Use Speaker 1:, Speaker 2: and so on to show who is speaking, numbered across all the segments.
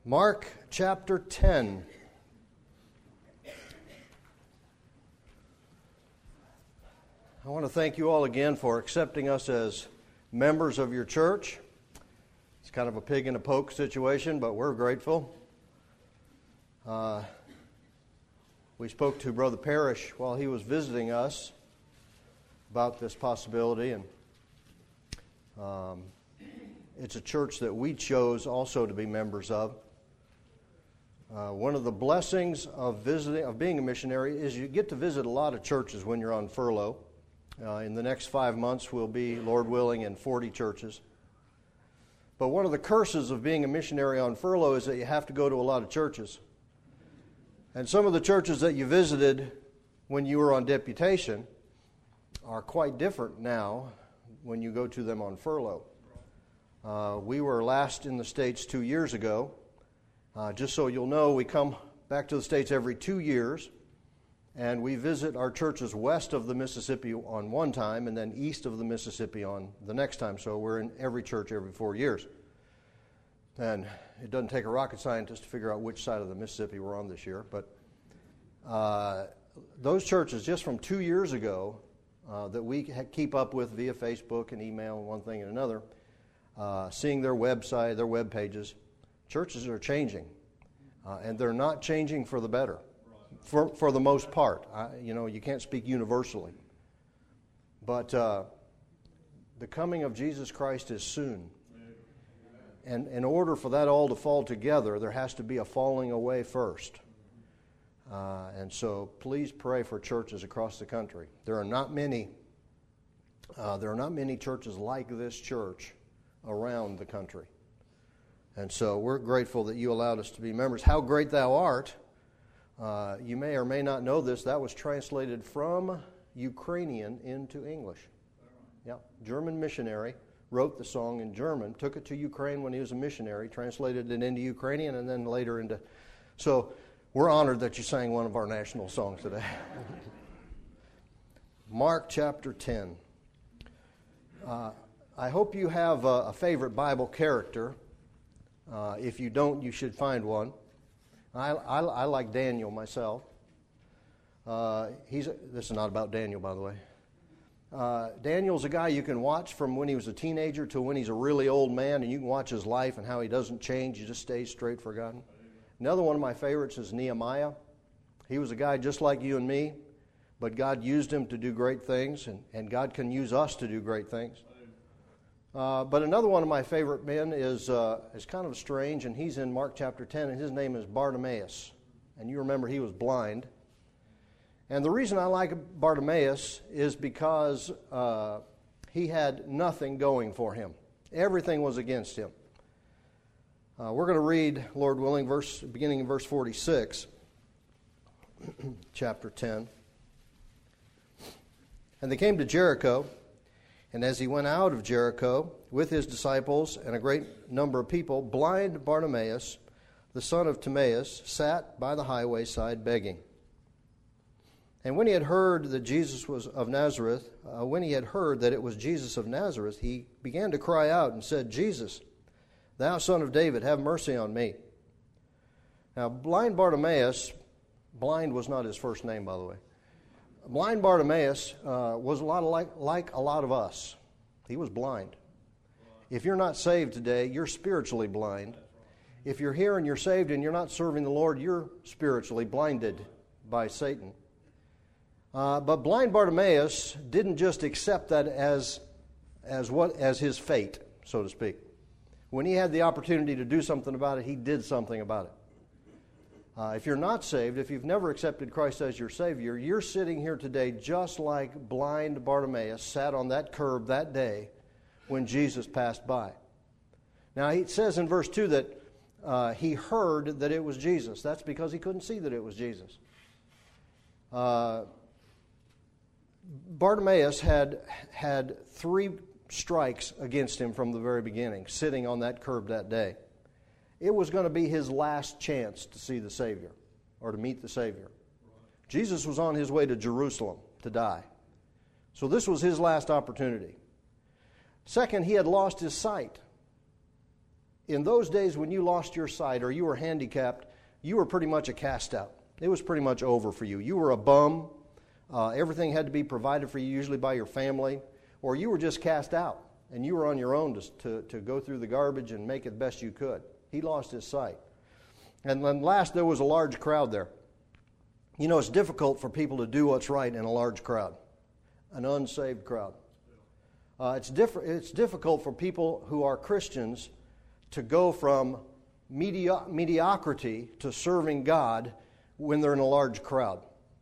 Speaker 1: Mark chapter 10. I want to thank you all again for accepting us as members of your church. It's kind of a pig in a poke situation, but we're grateful. We spoke to Brother Parrish while he was visiting us about this possibility, and it's a church that we chose also to be members of. One of the blessings of being a missionary is you get to visit a lot of churches when you're on furlough. In the next 5 months, we'll be, Lord willing, in 40 churches. But one of the curses of being a missionary on furlough is that you have to go to a lot of churches. And some of the churches that you visited when you were on deputation are quite different now when you go to them on furlough. We were last in the States 2 years ago. Just so you'll know, we come back to the States every 2 years, and we visit our churches west of the Mississippi on one time and then east of the Mississippi on the next time. So we're in every church every 4 years. And it doesn't take a rocket scientist to figure out which side of the Mississippi we're on this year. But those churches just from 2 years ago that we keep up with via Facebook and email and one thing and another, seeing their website, their web pages, churches are changing, and they're not changing for the better, for the most part. You can't speak universally. But the coming of Jesus Christ is soon. And in order for that all to fall together, there has to be a falling away first. And so please pray for churches across the country. There are not many churches like this church around the country. And so we're grateful that you allowed us to be members. How great thou art. You may or may not know this. That was translated from Ukrainian into English. Yeah, German missionary wrote the song in German, took it to Ukraine when he was a missionary, translated it into Ukrainian, and then later into... So we're honored that you sang one of our national songs today. Mark chapter 10. I hope you have a favorite Bible character. If you don't, you should find one. I like Daniel myself. This is not about Daniel, by the way. Daniel's a guy you can watch from when he was a teenager to when he's a really old man, and you can watch his life and how he doesn't change. He just stays straight for God. Another one of my favorites is Nehemiah. He was a guy just like you and me, but God used him to do great things, and God can use us to do great things. But another one of my favorite men is kind of strange, and he's in Mark chapter 10, and his name is Bartimaeus. And you remember he was blind. And the reason I like Bartimaeus is because he had nothing going for him. Everything was against him. We're going to read, Lord willing, beginning in verse 46, chapter 10. And they came to Jericho. And as he went out of Jericho with his disciples and a great number of people, blind Bartimaeus, the son of Timaeus, sat by the highway side begging. And when he had heard that Jesus was of Nazareth, that it was Jesus of Nazareth, he began to cry out and said, "Jesus, thou son of David, have mercy on me." Now, blind Bartimaeus, blind was not his first name, by the way. Blind Bartimaeus was a lot like a lot of us. He was blind. If you're not saved today, you're spiritually blind. If you're here and you're saved and you're not serving the Lord, you're spiritually blinded by Satan. But blind Bartimaeus didn't just accept that as his fate, so to speak. When he had the opportunity to do something about it, he did something about it. If you're not saved, if you've never accepted Christ as your Savior, you're sitting here today just like blind Bartimaeus sat on that curb that day when Jesus passed by. Now, it says in verse 2 that he heard that it was Jesus. That's because he couldn't see that it was Jesus. Bartimaeus had 3 strikes against him from the very beginning, sitting on that curb that day. It was going to be his last chance to see the Savior or to meet the Savior. Jesus was on his way to Jerusalem to die. So this was his last opportunity. Second, he had lost his sight. in those days when you lost your sight or you were handicapped, you were pretty much a cast out. It was pretty much over for you. You were a bum. Everything had to be provided for you, usually by your family, or you were just cast out, and you were on your own to go through the garbage and make it the best you could. He lost his sight. And then last, there was a large crowd there. You know, it's difficult for people to do what's right in a large crowd, an unsaved crowd. It's difficult for people who are Christians to go from mediocrity to serving God when they're in a large crowd.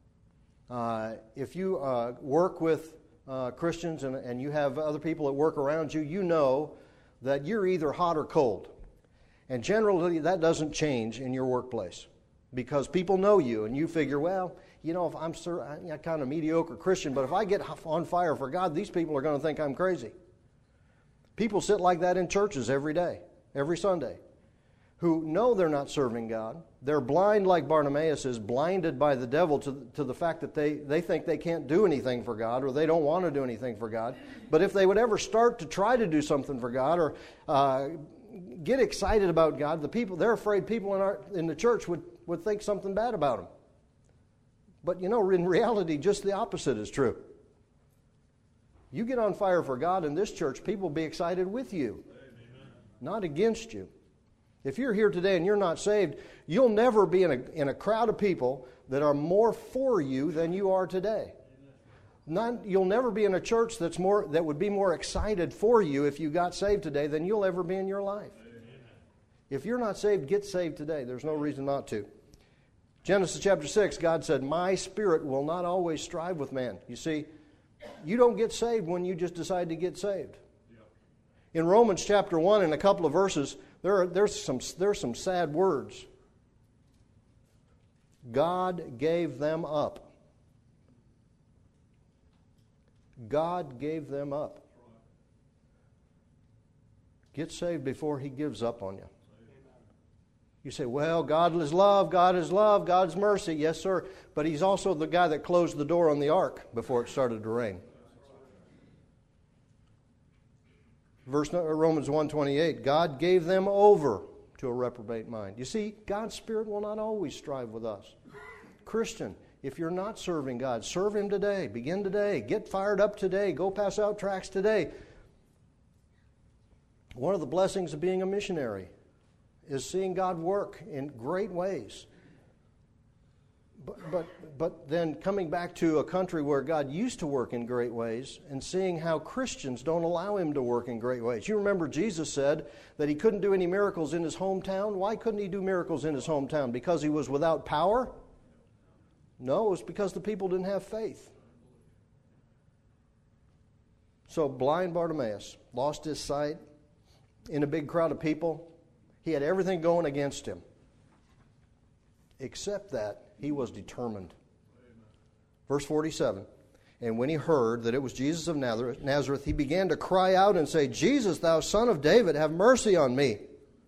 Speaker 1: If you work with Christians and you have other people that work around you, you know that you're either hot or cold. And generally that doesn't change in your workplace because people know you and you figure, well, you know, if I'm a kind of mediocre Christian, but if I get on fire for God, these people are going to think I'm crazy. People sit like that in churches every day, every Sunday, who know they're not serving God. They're blind like Bartimaeus is, blinded by the devil to the fact that they think they can't do anything for God or they don't want to do anything for God. But if they would ever start to try to do something for God or get excited about God, they're afraid people in the church would think something bad about them. But you know, in reality, just the opposite is true. You get on fire for God in this church, people will be excited with you, not against you. If you're here today and you're not saved, you'll never be in a crowd of people that are more for you than you are today. You'll never be in a church that would be more excited for you if you got saved today than you'll ever be in your life. If you're not saved, get saved today. There's no reason not to. Genesis chapter 6, God said, "My spirit will not always strive with man." You see, you don't get saved when you just decide to get saved. In Romans chapter 1, in a couple of verses, there's some sad words. God gave them up. God gave them up. Get saved before He gives up on you. You say, well, God is love, God is love, God is mercy. Yes, sir. But He's also the guy that closed the door on the ark before it started to rain. Romans 1:28, God gave them over to a reprobate mind. You see, God's Spirit will not always strive with us. Christian, if you're not serving God, serve Him today. Begin today. Get fired up today. Go pass out tracts today. One of the blessings of being a missionary is seeing God work in great ways. But then coming back to a country where God used to work in great ways and seeing how Christians don't allow Him to work in great ways. You remember Jesus said that He couldn't do any miracles in His hometown. Why couldn't He do miracles in His hometown? Because He was without power? No, it was because the people didn't have faith. So blind Bartimaeus lost his sight in a big crowd of people. He had everything going against him, except that he was determined. Verse 47, and when he heard that it was Jesus of Nazareth, he began to cry out and say, Jesus, thou Son of David, have mercy on me.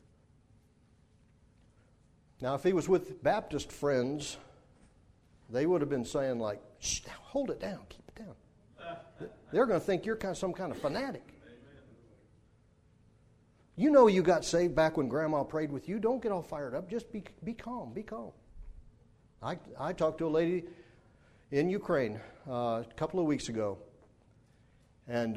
Speaker 1: Now, if he was with Baptist friends, they would have been saying like, shh, now hold it down, keep it down. They're going to think you're some kind of fanatic. You know you got saved back when Grandma prayed with you. Don't get all fired up. Just be calm. Be calm. I talked to a lady in Ukraine a couple of weeks ago, and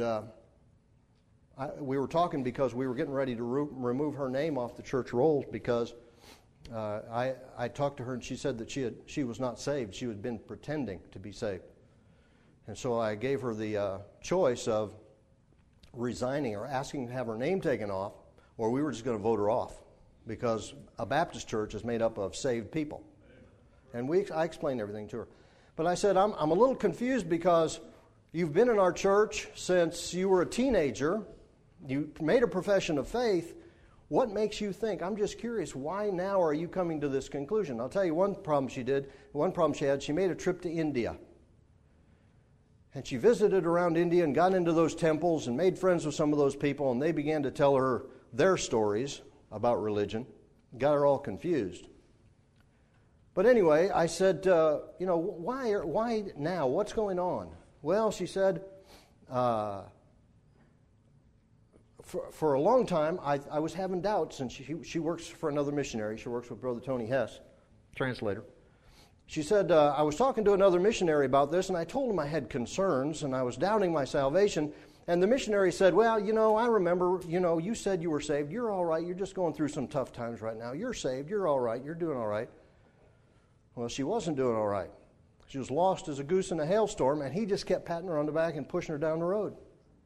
Speaker 1: we were talking because we were getting ready to remove her name off the church rolls because I talked to her and she said that she was not saved. She had been pretending to be saved. And so I gave her the choice of resigning or asking to have her name taken off, or we were just going to vote her off because a Baptist church is made up of saved people. And I explained everything to her. But I said, I'm a little confused because you've been in our church since you were a teenager. You made a profession of faith. What makes you think? I'm just curious, why now are you coming to this conclusion? I'll tell you one problem she had, she made a trip to India. And she visited around India and got into those temples and made friends with some of those people, and they began to tell her their stories about religion. Got her all confused. But anyway, I said, why now? What's going on? Well, she said, for a long time, I was having doubts, and she works for another missionary. She works with Brother Tony Hess, translator. She said, I was talking to another missionary about this, and I told him I had concerns, and I was doubting my salvation. And the missionary said, well, I remember, you said you were saved. You're all right. You're just going through some tough times right now. You're saved. You're all right. You're doing all right. Well, she wasn't doing all right. She was lost as a goose in a hailstorm, and he just kept patting her on the back and pushing her down the road.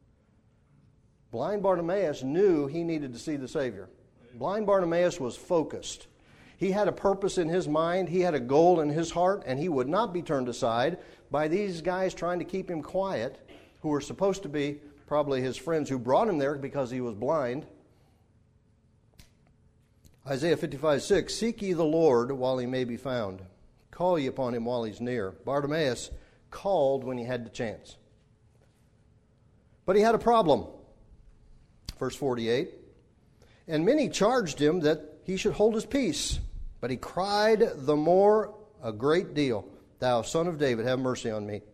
Speaker 1: Blind Bartimaeus knew he needed to see the Savior. Blind Bartimaeus was focused. He had a purpose in his mind. He had a goal in his heart, and he would not be turned aside by these guys trying to keep him quiet, who were supposed to be probably his friends who brought him there because he was blind. Isaiah 55:6, seek ye the Lord while he may be found. Call ye upon him while he's near. Bartimaeus called when he had the chance. But he had a problem. Verse 48, and many charged him that he should hold his peace. But he cried the more a great deal, thou son of David, have mercy on me.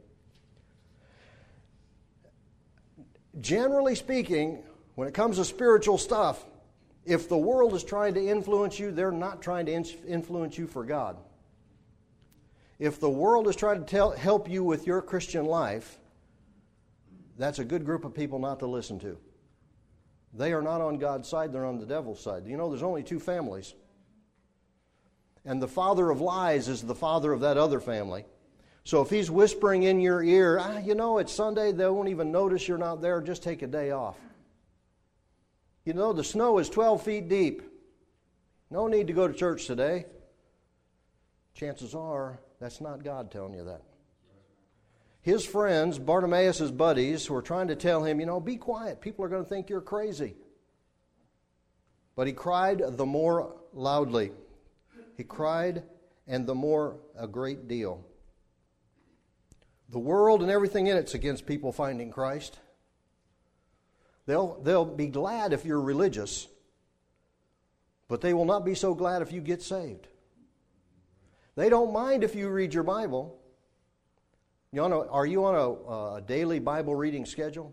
Speaker 1: Generally speaking, when it comes to spiritual stuff, if the world is trying to influence you, they're not trying to influence you for God. If the world is trying to help you with your Christian life, that's a good group of people not to listen to. They are not on God's side, they're on the devil's side. There's only two families. And the father of lies is the father of that other family. So if he's whispering in your ear, it's Sunday, they won't even notice you're not there, just take a day off. The snow is 12 feet deep. No need to go to church today. Chances are, that's not God telling you that. His friends, Bartimaeus' buddies, were trying to tell him, be quiet. People are going to think you're crazy. But he cried the more loudly. He cried, and the more a great deal. The world and everything in it's against people finding Christ. They'll be glad if you're religious, but they will not be so glad if you get saved. They don't mind if you read your Bible. Are you on a daily Bible reading schedule?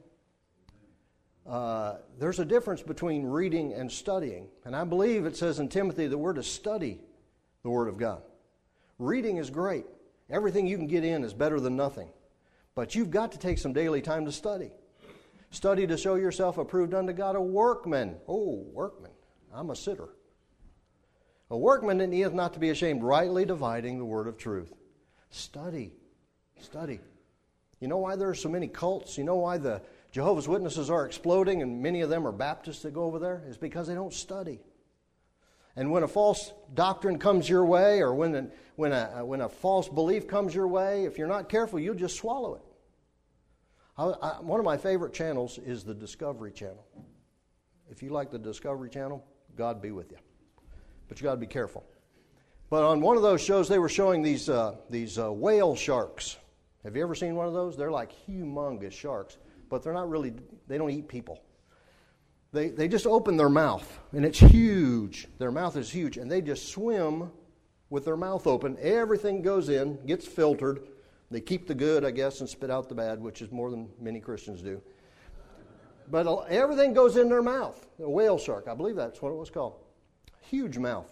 Speaker 1: There's a difference between reading and studying. And I believe it says in Timothy that we're to study the Word of God. Reading is great. Everything you can get in is better than nothing. But you've got to take some daily time to study. Study to show yourself approved unto God, a workman. Oh, workman. I'm a sitter. A workman that needeth not to be ashamed, rightly dividing the word of truth. Study. Study. You know why there are so many cults? You know why the Jehovah's Witnesses are exploding and many of them are Baptists that go over there? It's because they don't study. And when a false doctrine comes your way, or when a false belief comes your way, if you're not careful, you'll just swallow it. One of my favorite channels is the Discovery Channel. If you like the Discovery Channel, God be with you. But you got to be careful. But on one of those shows, they were showing these whale sharks. Have you ever seen one of those? They're like humongous sharks, but they're not really, they don't eat people. They just open their mouth, and it's huge. Their mouth is huge, and they just swim with their mouth open. Everything goes in, gets filtered. They keep the good, I guess, and spit out the bad, which is more than many Christians do. But everything goes in their mouth. A whale shark, I believe that's what it was called. Huge mouth.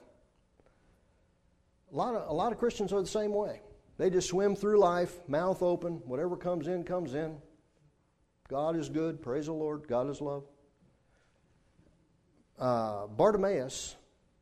Speaker 1: A lot of Christians are the same way. They just swim through life, mouth open. Whatever comes in, comes in. God is good. Praise the Lord. God is love. Bartimaeus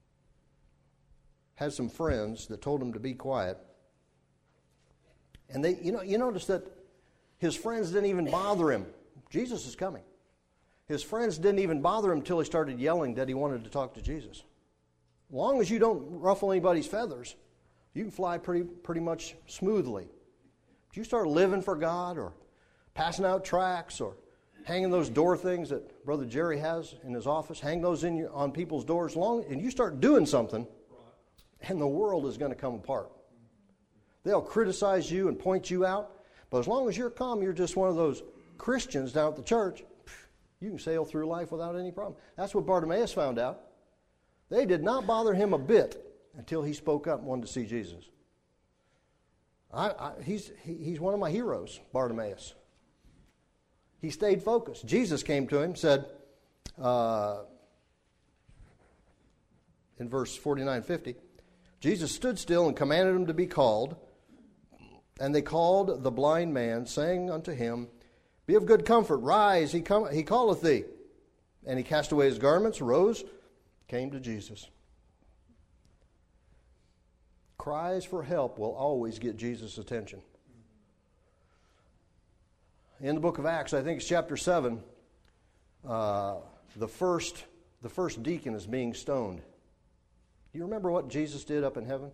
Speaker 1: had some friends that told him to be quiet. And you notice that his friends didn't even bother him. Jesus is coming. His friends didn't even bother him until he started yelling that he wanted to talk to Jesus. As long as you don't ruffle anybody's feathers, you can fly pretty much smoothly. If you start living for God, or passing out tracts, or hanging those door things that Brother Jerry has in his office, hang those on people's doors, and you start doing something, and the world is going to come apart. They'll criticize you and point you out, but as long as you're calm, you're just one of those Christians down at the church, you can sail through life without any problem. That's what Bartimaeus found out. They did not bother him a bit until he spoke up and wanted to see Jesus. He's one of my heroes, Bartimaeus. He stayed focused. Jesus came to him and said, in verse 49, 50, Jesus stood still and commanded them to be called. And they called the blind man, saying unto him, Be of good comfort, rise, he calleth thee. And he cast away his garments, rose, came to Jesus. Cries for help will always get Jesus' attention. In the book of Acts, I think it's chapter 7, the first deacon is being stoned. Do you remember what Jesus did up in heaven?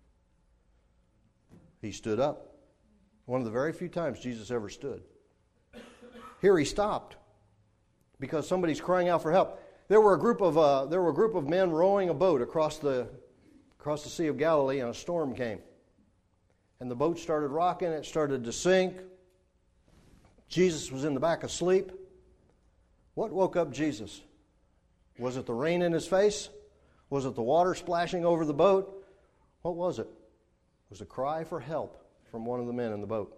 Speaker 1: He stood up. One of the very few times Jesus ever stood. Here he stopped because somebody's crying out for help. There were a group of men rowing a boat across the Sea of Galilee, and a storm came. And the boat started rocking, it started to sink. Jesus was in the back asleep. What woke up Jesus? Was it the rain in his face? Was it the water splashing over the boat? What was it? It was a cry for help from one of the men in the boat.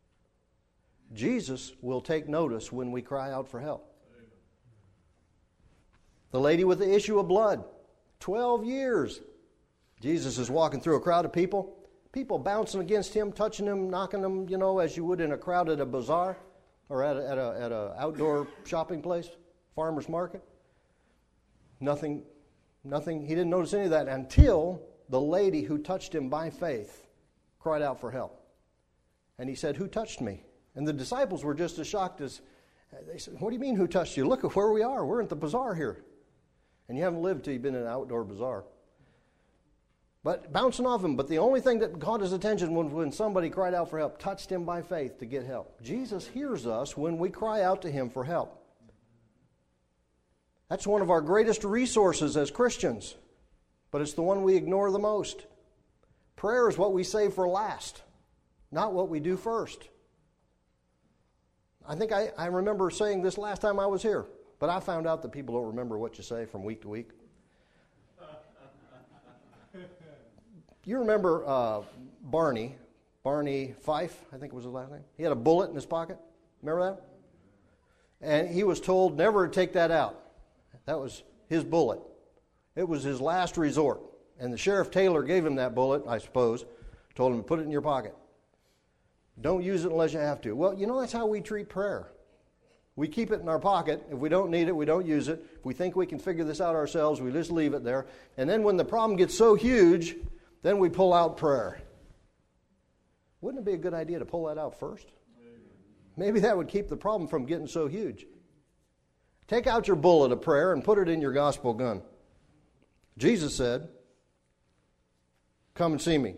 Speaker 1: Jesus will take notice when we cry out for help. The lady with the issue of blood, 12 years. Jesus is walking through a crowd of people bouncing against him, touching him, knocking him, as you would in a crowd at a bazaar or at a outdoor shopping place, farmer's market. Nothing, he didn't notice any of that until the lady who touched him by faith cried out for help. And he said, Who touched me? And the disciples were just as shocked as, they said, What do you mean, who touched you? Look at where we are. We're at the bazaar here. And you haven't lived till you've been in an outdoor bazaar. But bouncing off him. But the only thing that caught his attention was when somebody cried out for help, touched him by faith to get help. Jesus hears us when we cry out to him for help. That's one of our greatest resources as Christians. But it's the one we ignore the most. Prayer is what we save for last, not what we do first. I think I remember saying this last time I was here, but I found out that people don't remember what you say from week to week. You remember Barney Fife, I think was his last name? He had a bullet in his pocket. Remember that? And he was told never to take that out. That was his bullet. It was his last resort. And the Sheriff Taylor gave him that bullet, I suppose, told him to put it in your pocket. Don't use it unless you have to. Well, that's how we treat prayer. We keep it in our pocket. If we don't need it, we don't use it. If we think we can figure this out ourselves, we just leave it there. And then when the problem gets so huge, then we pull out prayer. Wouldn't it be a good idea to pull that out first? Maybe that would keep the problem from getting so huge. Take out your bullet of prayer and put it in your gospel gun. Jesus said, Come and see me.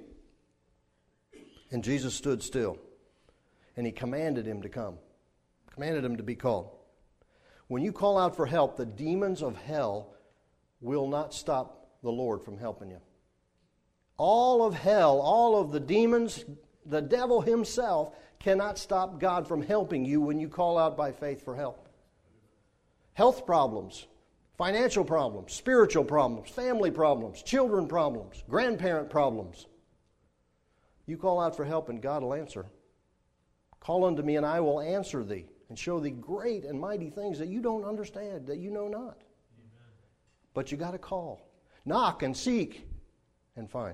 Speaker 1: And Jesus stood still. And he commanded him to come. Commanded him to be called. When you call out for help, the demons of hell will not stop the Lord from helping you. All of hell, all of the demons, the devil himself cannot stop God from helping you when you call out by faith for help. Health problems, financial problems, spiritual problems, family problems, children problems, grandparent problems. You call out for help and God will answer. Call unto me and I will answer thee and show thee great and mighty things that you don't understand, that you know not. Amen. But you got to call. Knock and seek and find.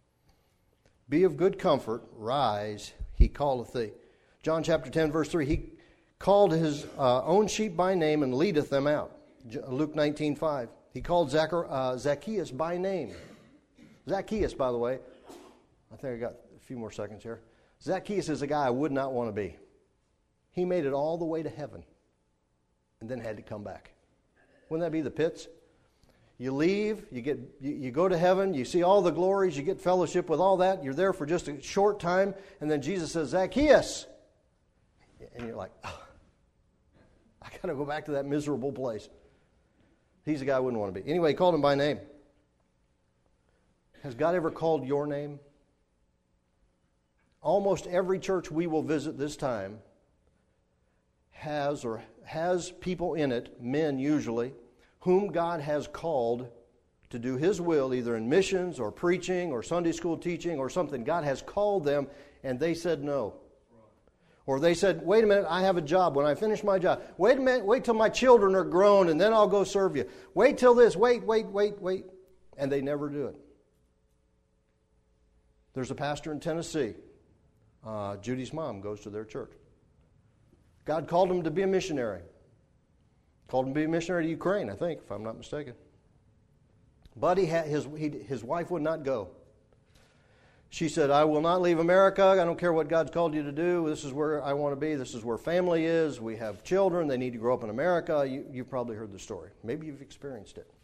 Speaker 1: Be of good comfort, rise, he calleth thee. John chapter 10, verse 3, he called his own sheep by name and leadeth them out. Luke 19:5, he called Zacchaeus by name. Zacchaeus, by the way, I think I got a few more seconds here. Zacchaeus is a guy I would not want to be. He made it all the way to heaven and then had to come back. Wouldn't that be the pits? You leave, you go to heaven, you see all the glories, you get fellowship with all that, you're there for just a short time, and then Jesus says, Zacchaeus! And you're like, oh, I got to go back to that miserable place. He's the guy I wouldn't want to be. Anyway, he called him by name. Has God ever called your name? Almost every church we will visit this time has people in it, men usually, whom God has called to do His will, either in missions or preaching or Sunday school teaching or something. God has called them and they said no. Or they said, wait a minute, I have a job. When I finish my job, wait a minute, wait till my children are grown and then I'll go serve you. Wait till this, wait. And they never do it. There's a pastor in Tennessee. Judy's mom goes to their church. God called him to be a missionary. Called him to be a missionary to Ukraine, I think, if I'm not mistaken. But his wife would not go. She said, I will not leave America. I don't care what God's called you to do. This is where I want to be. This is where family is. We have children. They need to grow up in America. You've probably heard the story. Maybe you've experienced it.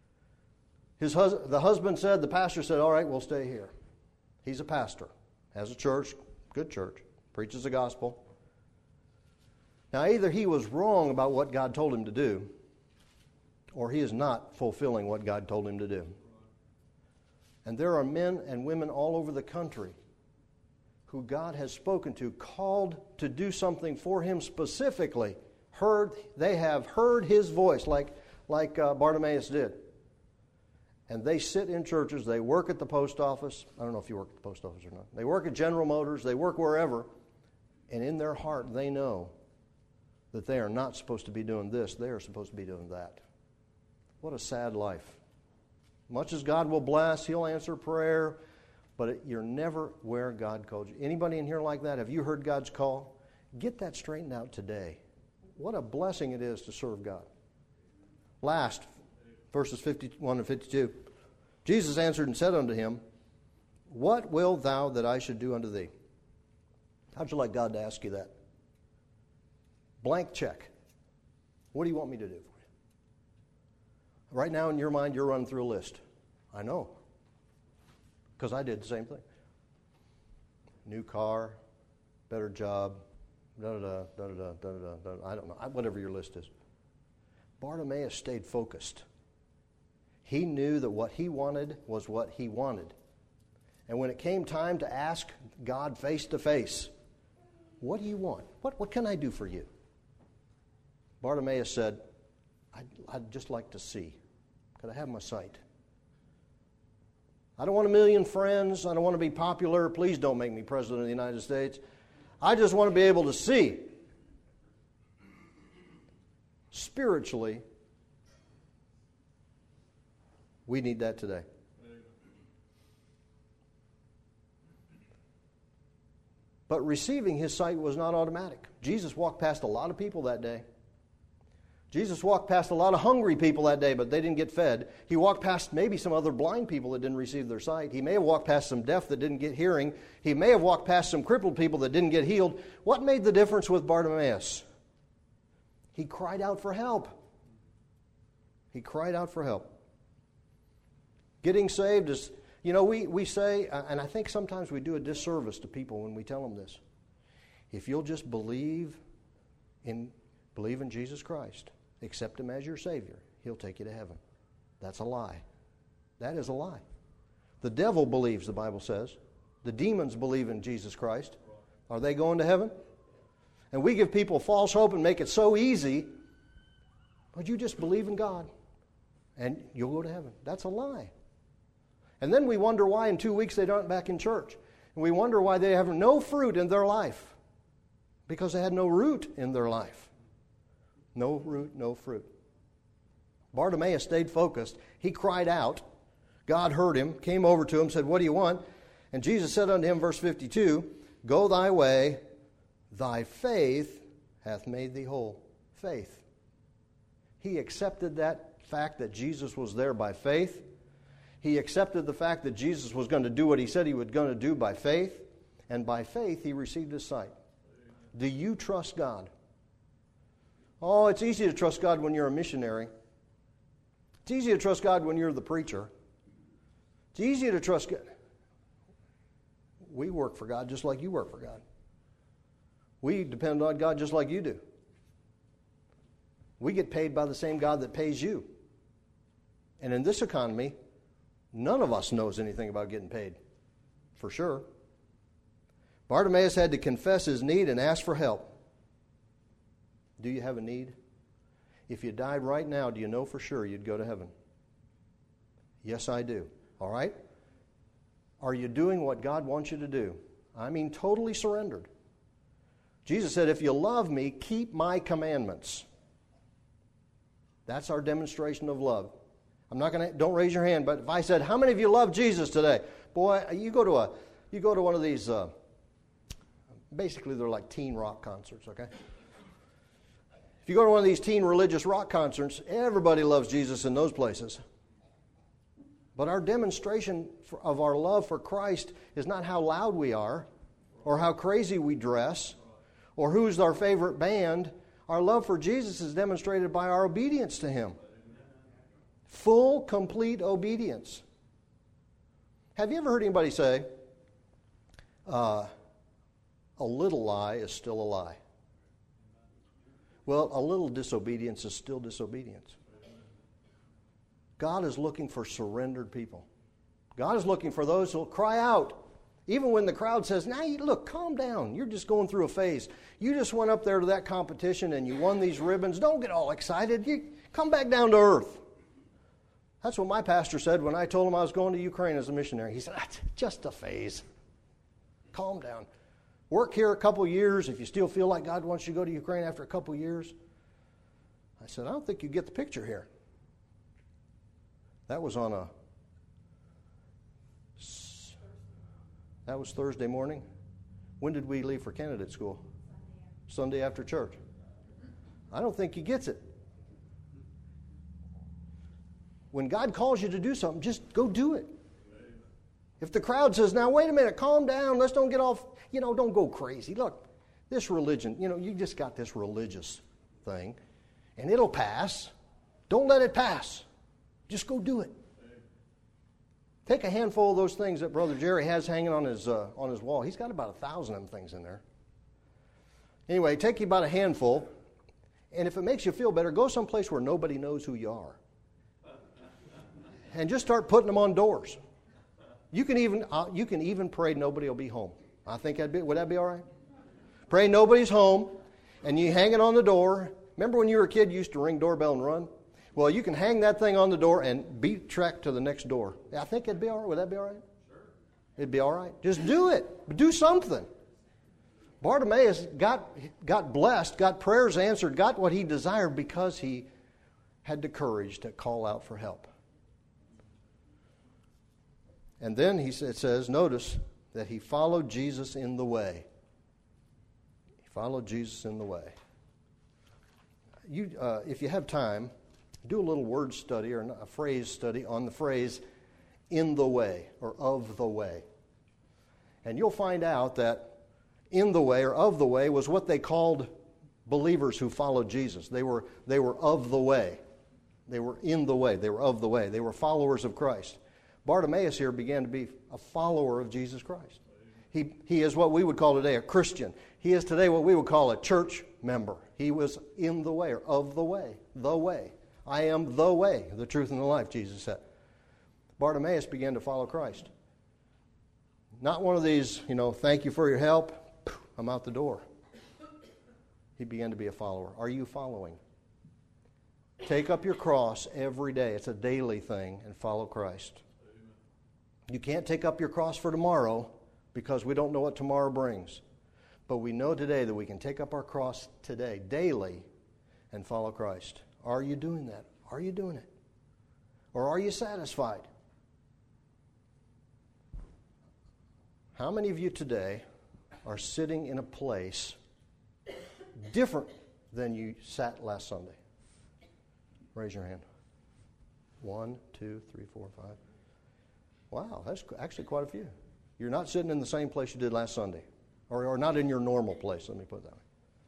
Speaker 1: The pastor said, all right, we'll stay here. He's a pastor, has a church, good church, preaches the gospel. Now, either he was wrong about what God told him to do, or he is not fulfilling what God told him to do. And there are men and women all over the country who God has spoken to, called to do something for him specifically. They have heard his voice like Bartimaeus did. And they sit in churches, they work at the post office. I don't know if you work at the post office or not. They work at General Motors, they work wherever. And in their heart, they know that they are not supposed to be doing this. They are supposed to be doing that. What a sad life. Much as God will bless, He'll answer prayer, but you're never where God called you. Anybody in here like that? Have you heard God's call? Get that straightened out today. What a blessing it is to serve God. Last, verses 51 and 52. Jesus answered and said unto him, What wilt thou that I should do unto thee? How'd you like God to ask you that? Blank check. What do you want me to do for you? Right now in your mind, you're running through a list. I know. Because I did the same thing. New car, better job, da-da-da, da-da-da, da-da-da, I don't know, whatever your list is. Bartimaeus stayed focused. He knew that what he wanted was what he wanted. And when it came time to ask God face to face, what do you want? What can I do for you? Bartimaeus said, I'd just like to see. Could I have my sight? I don't want a million friends. I don't want to be popular. Please don't make me president of the United States. I just want to be able to see. Spiritually, we need that today. But receiving his sight was not automatic. Jesus walked past a lot of people that day. Jesus walked past a lot of hungry people that day, but they didn't get fed. He walked past maybe some other blind people that didn't receive their sight. He may have walked past some deaf that didn't get hearing. He may have walked past some crippled people that didn't get healed. What made the difference with Bartimaeus? He cried out for help. He cried out for help. Getting saved is, we say, and I think sometimes we do a disservice to people when we tell them this. If you'll just believe in Jesus Christ, accept Him as your Savior, He'll take you to heaven. That's a lie. That is a lie. The devil believes, the Bible says. The demons believe in Jesus Christ. Are they going to heaven? And we give people false hope and make it so easy. But you just believe in God and you'll go to heaven. That's a lie. And then we wonder why in 2 weeks they aren't back in church. And we wonder why they have no fruit in their life. Because they had no root in their life. No root, no fruit. Bartimaeus stayed focused. He cried out. God heard him, came over to him, said, What do you want? And Jesus said unto him, verse 52, Go thy way, thy faith hath made thee whole. Faith. He accepted that fact that Jesus was there by faith. He accepted the fact that Jesus was going to do what He said He was going to do by faith. And by faith, he received his sight. Do you trust God? Oh, it's easy to trust God when you're a missionary. It's easy to trust God when you're the preacher. It's easy to trust God. We work for God just like you work for God. We depend on God just like you do. We get paid by the same God that pays you. And in this economy, none of us knows anything about getting paid, for sure. Bartimaeus had to confess his need and ask for help. Do you have a need? If you died right now, do you know for sure you'd go to heaven? Yes, I do. All right? Are you doing what God wants you to do? I mean totally surrendered. Jesus said, if you love me, keep my commandments. That's our demonstration of love. Don't raise your hand, but if I said, how many of you love Jesus today? Boy, you go to one of these, basically they're like teen rock concerts, okay? If you go to one of these teen religious rock concerts, everybody loves Jesus in those places. But our demonstration of our love for Christ is not how loud we are, or how crazy we dress, or who's our favorite band. Our love for Jesus is demonstrated by our obedience to Him. Full, complete obedience. Have you ever heard anybody say, a little lie is still a lie? Well, a little disobedience is still disobedience. God is looking for surrendered people. God is looking for those who will cry out. Even when the crowd says, now, look, calm down. You're just going through a phase. You just went up there to that competition and you won these ribbons. Don't get all excited. You come back down to earth. That's what my pastor said when I told him I was going to Ukraine as a missionary. He said, that's just a phase. Calm down. Work here a couple years. If you still feel like God wants you to go to Ukraine after a couple years. I said, I don't think you get the picture here. That was Thursday morning. When did we leave for candidate school? Sunday after church. I don't think he gets it. When God calls you to do something, just go do it. If the crowd says, now wait a minute, calm down, let's don't get off, don't go crazy. Look, this religion, you just got this religious thing, and it'll pass. Don't let it pass. Just go do it. Take a handful of those things that Brother Jerry has hanging on his wall. He's got about 1,000 of them things in there. Anyway, take you about a handful, and if it makes you feel better, go someplace where nobody knows who you are. And just start putting them on doors. You can even pray nobody will be home. I think would that be all right? Pray nobody's home, and you hang it on the door. Remember when you were a kid, you used to ring doorbell and run? Well, you can hang that thing on the door and beat track to the next door. I think it'd be all right. Would that be all right? Sure. It'd be all right. Just do it. Do something. Bartimaeus got blessed, got prayers answered, got what he desired because he had the courage to call out for help. And then it says, notice that he followed Jesus in the way. He followed Jesus in the way. If you have time, do a little word study or a phrase study on the phrase in the way or of the way. And you'll find out that in the way or of the way was what they called believers who followed Jesus. They were of the way. They were in the way. They were of the way. They were followers of Christ. Bartimaeus here began to be a follower of Jesus Christ. He is what we would call today a Christian. He is today what we would call a church member. He was in the way or of the way. The way. I am the way, the truth, and the life, Jesus said. Bartimaeus began to follow Christ. Not one of these, thank you for your help, I'm out the door. He began to be a follower. Are you following? Take up your cross every day. It's a daily thing, and follow Christ. You can't take up your cross for tomorrow because we don't know what tomorrow brings. But we know today that we can take up our cross today, daily, and follow Christ. Are you doing that? Are you doing it? Or are you satisfied? How many of you today are sitting in a place different than you sat last Sunday? Raise your hand. 1, 2, 3, 4, 5. Wow, that's actually quite a few. You're not sitting in the same place you did last Sunday. Or not in your normal place, let me put it that way.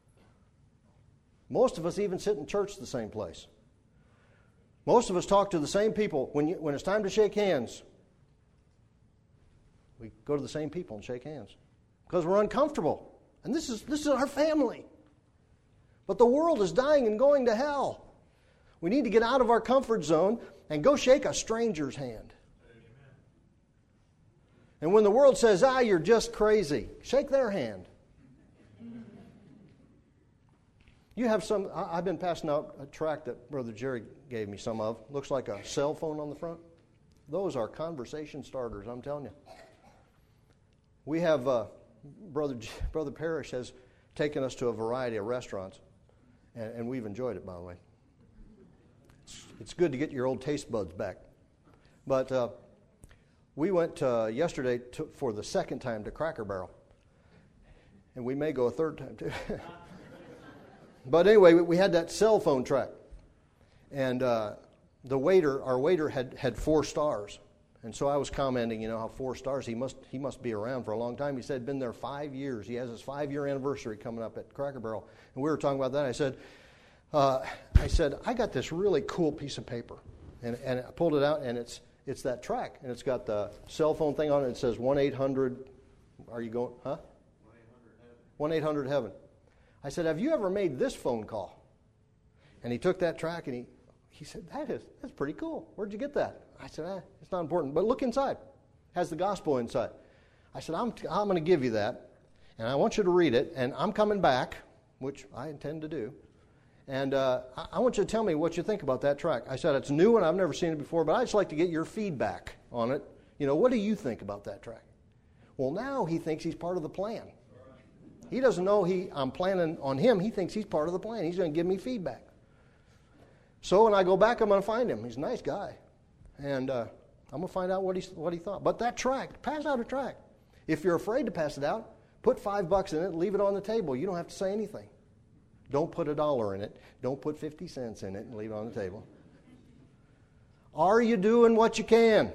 Speaker 1: Most of us even sit in church the same place. Most of us talk to the same people. When it's time to shake hands, we go to the same people and shake hands. Because we're uncomfortable. And this is our family. But the world is dying and going to hell. We need to get out of our comfort zone and go shake a stranger's hand. And when the world says, you're just crazy, shake their hand. You have some, I've been passing out a tract that Brother Jerry gave me some of. Looks like a cell phone on the front. Those are conversation starters, I'm telling you. We have, Brother Parrish has taken us to a variety of restaurants, and we've enjoyed it, by the way. It's good to get your old taste buds back. But we went yesterday for the second time to Cracker Barrel, and we may go a third time too. But anyway, we had that cell phone track, and our waiter had 4 stars. And so I was commenting, how 4 stars, he must be around for a long time. He said been there 5 years. He has his 5-year anniversary coming up at Cracker Barrel. And we were talking about that. I said, I got this really cool piece of paper. And I pulled it out, and it's that track. And it's got the cell phone thing on it. It says 1-800, are you going, huh? 1-800-HEAVEN. I said, have you ever made this phone call? And he took that track, and he said, that's pretty cool. Where'd you get that? I said, it's not important. But look inside. It has the gospel inside. I said, I'm going to give you that, and I want you to read it, and I'm coming back, which I intend to do, and I want you to tell me what you think about that track. I said, it's new, and I've never seen it before, but I'd just like to get your feedback on it. What do you think about that track? Well, now he thinks he's part of the plan. He doesn't know I'm planning on him. He thinks he's part of the plan. He's going to give me feedback. So when I go back, I'm going to find him. He's a nice guy. And I'm going to find out what he thought. But that track, pass out a track. If you're afraid to pass it out, put $5 in it, leave it on the table. You don't have to say anything. Don't put $1 in it. Don't put 50 cents in it and leave it on the table. Are you doing what you can?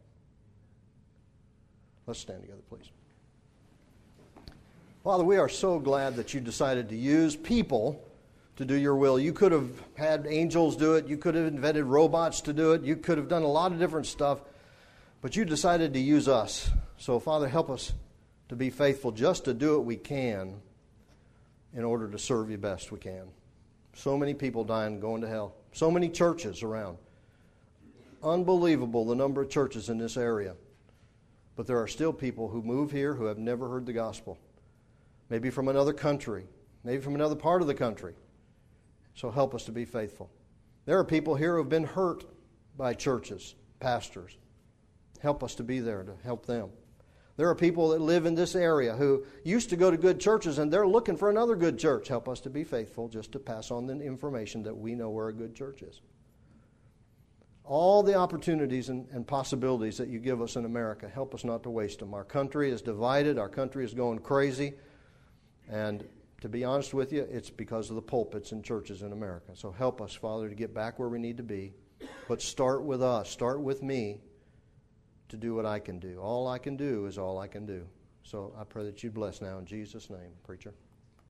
Speaker 1: Let's stand together, please. Father, we are so glad that you decided to use people to do your will. You could have had angels do it. You could have invented robots to do it. You could have done a lot of different stuff. But you decided to use us. So, Father, help us to be faithful just to do what we can in order to serve you best we can. So many people dying, going to hell. So many churches around. Unbelievable the number of churches in this area. But there are still people who move here who have never heard the gospel. Maybe from another country. Maybe from another part of the country. So help us to be faithful. There are people here who have been hurt by churches, pastors. Help us to be there to help them. There are people that live in this area who used to go to good churches and they're looking for another good church. Help us to be faithful just to pass on the information that we know where a good church is. All the opportunities and possibilities that you give us in America, help us not to waste them. Our country is divided. Our country is going crazy. And to be honest with you, it's because of the pulpits and churches in America. So help us, Father, to get back where we need to be. But start with us. Start with me to do what I can do. All I can do is all I can do. So I pray that you bless now in Jesus' name, preacher.